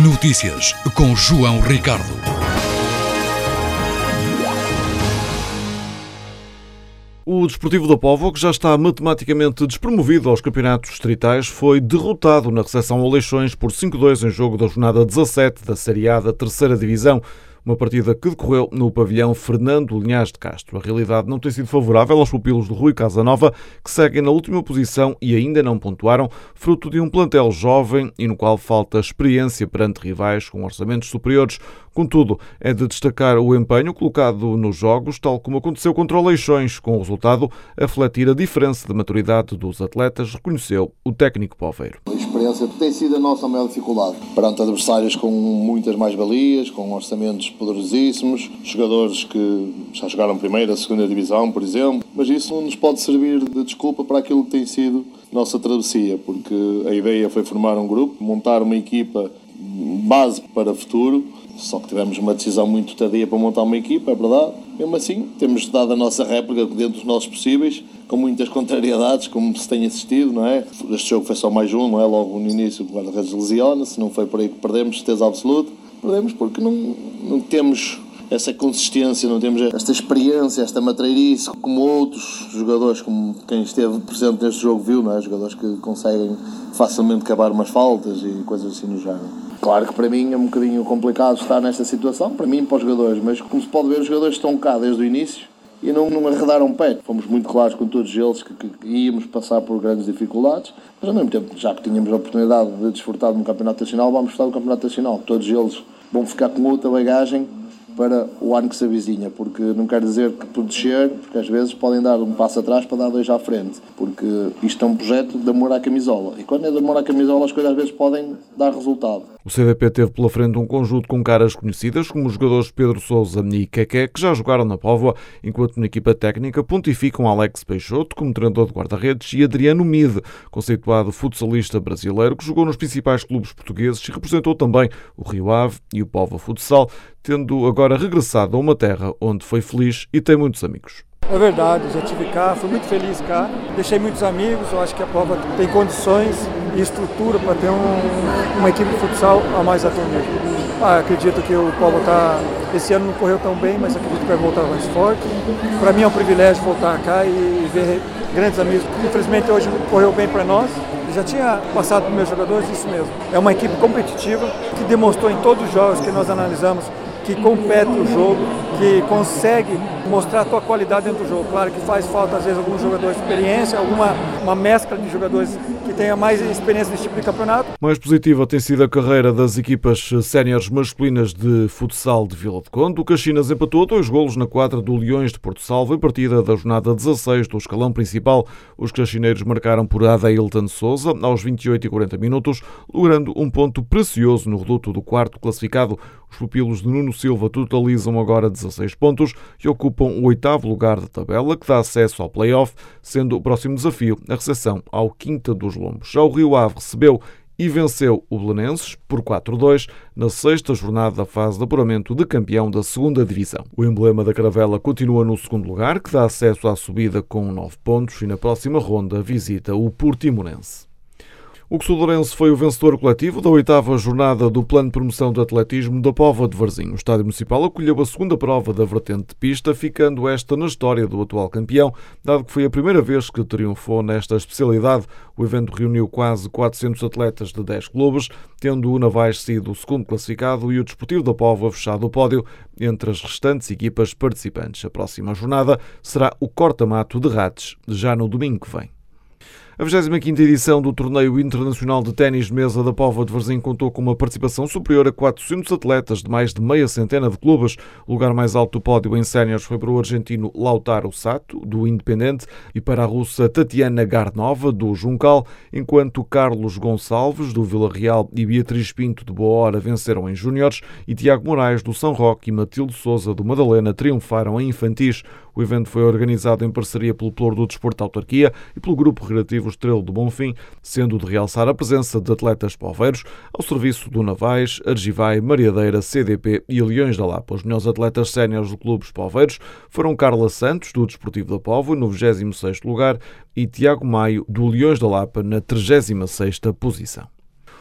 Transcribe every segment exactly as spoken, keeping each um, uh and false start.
Notícias com João Ricardo. O Desportivo da Póvoa, que já está matematicamente despromovido aos campeonatos distritais, foi derrotado na recepção ao Leixões por cinco a dois em jogo da jornada dezassete da Série A da terceira Divisão. Uma partida que decorreu no pavilhão Fernando Linhares de Castro. A realidade não tem sido favorável aos pupilos do Rui Casanova, que seguem na última posição e ainda não pontuaram, fruto de um plantel jovem e no qual falta experiência perante rivais com orçamentos superiores. Contudo, é de destacar o empenho colocado nos jogos, tal como aconteceu contra o Leixões, com o resultado a refletir a diferença de maturidade dos atletas, reconheceu o técnico poveiro. A experiência tem sido a nossa maior dificuldade, perante adversários com muitas mais-valias, com orçamentos poderosíssimos, jogadores que já jogaram primeira, segunda divisão, por exemplo, mas isso não nos pode servir de desculpa para aquilo que tem sido nossa travessia, porque a ideia foi formar um grupo, montar uma equipa base para o futuro, só que tivemos uma decisão muito tardia para montar uma equipa, é verdade. Mesmo assim, temos dado a nossa réplica dentro dos nossos possíveis, com muitas contrariedades, como se tem assistido, não é? Este jogo foi só mais um, não é? Logo no início, o guarda-redes lesiona-se, não foi por aí que perdemos, certeza absoluta. Perdemos porque não, não temos essa consistência, não temos esta experiência, esta matreirice, como outros jogadores, como quem esteve presente neste jogo viu, não é? Jogadores que conseguem facilmente cavar umas faltas e coisas assim no género. Claro que para mim é um bocadinho complicado estar nesta situação, para mim e para os jogadores, mas como se pode ver, os jogadores estão cá desde o início e não, não arredaram pé. Fomos muito claros com todos eles que, que, que íamos passar por grandes dificuldades, mas ao mesmo tempo, já que tínhamos a oportunidade de desfrutar de um campeonato nacional, vamos desfrutar do campeonato nacional. Todos eles vão ficar com outra bagagem para o ano que se avizinha, porque não quer dizer que por descer, porque às vezes podem dar um passo atrás para dar dois à frente, porque isto é um projeto de amor à camisola, e quando é de amor à camisola as coisas às vezes podem dar resultado. O C D P teve pela frente um conjunto com caras conhecidas, como os jogadores Pedro Sousa e Keké, que já jogaram na Póvoa, enquanto na equipa técnica pontificam Alex Peixoto como treinador de guarda-redes e Adriano Mide, conceituado futsalista brasileiro, que jogou nos principais clubes portugueses e representou também o Rio Ave e o Póvoa Futsal, tendo agora regressado a uma terra onde foi feliz e tem muitos amigos. É verdade, já estive cá, fui muito feliz cá, deixei muitos amigos, eu acho que a Póvoa tem condições e estrutura para ter um, uma equipe de futsal a mais alto nível. Ah, acredito que o Póvoa está, esse ano não correu tão bem, mas acredito que vai voltar mais forte. Para mim é um privilégio voltar cá e ver grandes amigos. Infelizmente hoje correu bem para nós. Já tinha passado para os meus jogadores, isso mesmo. É uma equipe competitiva que demonstrou em todos os jogos que nós analisamos que compete o jogo, que consegue mostrar a tua qualidade dentro do jogo. Claro que faz falta, às vezes, alguns jogadores de experiência, alguma uma mescla de jogadores que tenha mais experiência nesse tipo de campeonato. Mais positiva tem sido a carreira das equipas séniores masculinas de futsal de Vila de Conde. O Caxinas empatou dois golos na quadra do Leões de Porto Salvo em partida da jornada dezasseis do escalão principal. Os caxineiros marcaram por Adeilton Sousa aos vinte e oito e quarenta minutos, logrando um ponto precioso no reduto do quarto classificado. Os pupilos de Nuno Silva totalizam agora dezasseis pontos e ocupam o oitavo lugar da tabela, que dá acesso ao play-off, sendo o próximo desafio a recepção ao Quinta dos Lombos. Já o Rio Ave recebeu e venceu o Belenenses por quatro a dois na sexta jornada da fase de apuramento de campeão da segunda divisão. O emblema da Caravela continua no segundo lugar, que dá acesso à subida com nove pontos e na próxima ronda visita o Portimonense. O Costudarense foi o vencedor coletivo da oitava jornada do Plano de Promoção do Atletismo da Póvoa de Varzim. O Estádio Municipal acolheu a segunda prova da vertente de pista, ficando esta na história do atual campeão, dado que foi a primeira vez que triunfou nesta especialidade. O evento reuniu quase quatrocentos atletas de dez clubes, tendo o Navais sido o segundo classificado e o Desportivo da Póvoa fechado o pódio entre as restantes equipas participantes. A próxima jornada será o corta-mato de Rates, já no domingo que vem. A vigésima quinta edição do Torneio Internacional de Ténis de Mesa da Póvoa de Varzim contou com uma participação superior a quatrocentos atletas de mais de meia centena de clubes. O lugar mais alto do pódio em séniores foi para o argentino Lautaro Sato, do Independente, e para a russa Tatiana Garnova, do Juncal, enquanto Carlos Gonçalves, do Vila Real, e Beatriz Pinto, de Boa Hora, venceram em júniores, e Tiago Moraes, do São Roque, e Matilde Sousa, do Madalena, triunfaram em infantis. O evento foi organizado em parceria pelo Pelouro do Desporto da Autarquia e pelo Grupo Recreativo Estrela do Bonfim, sendo de realçar a presença de atletas poveiros ao serviço do Navais, Argivai, Mariadeira, C D P e Leões da Lapa. Os melhores atletas séniores do Clube Poveiros foram Carla Santos, do Desportivo da Póvoa, no vigésimo sexto lugar, e Tiago Maio, do Leões da Lapa, na trigésima sexta posição.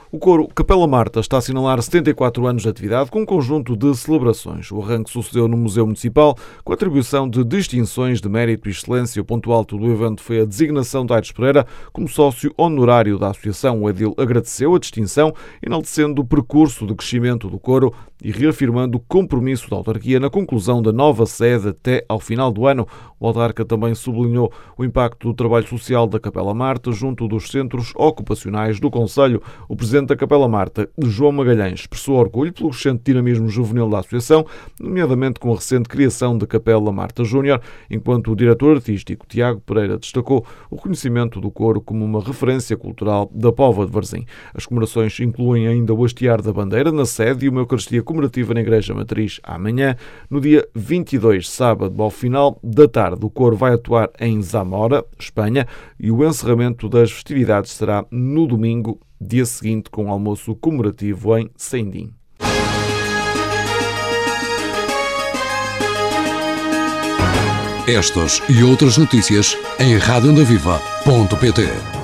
O coro Capela Marta está a assinalar setenta e quatro anos de atividade com um conjunto de celebrações. O arranque sucedeu no Museu Municipal com a atribuição de distinções de mérito e excelência. O ponto alto do evento foi a designação de Aires Pereira como sócio honorário da associação. O edil agradeceu a distinção, enaltecendo o percurso de crescimento do coro e reafirmando o compromisso da autarquia na conclusão da nova sede até ao final do ano. O autarca também sublinhou o impacto do trabalho social da Capela Marta junto dos centros ocupacionais do concelho. O presidente da Capela Marta, João Magalhães, expressou orgulho pelo crescente dinamismo juvenil da associação, nomeadamente com a recente criação da Capela Marta Júnior, enquanto o diretor artístico, Tiago Pereira, destacou o reconhecimento do coro como uma referência cultural da Póvoa de Varzim. As comemorações incluem ainda o hastear da bandeira na sede e uma eucaristia comemorativa na Igreja Matriz amanhã. No dia vinte e dois, sábado, ao final da tarde, o coro vai atuar em Zamora, Espanha, e o encerramento das festividades será no domingo, dia seguinte, com almoço comemorativo em Sendim. Estas e outras notícias em rádio onda viva ponto pt.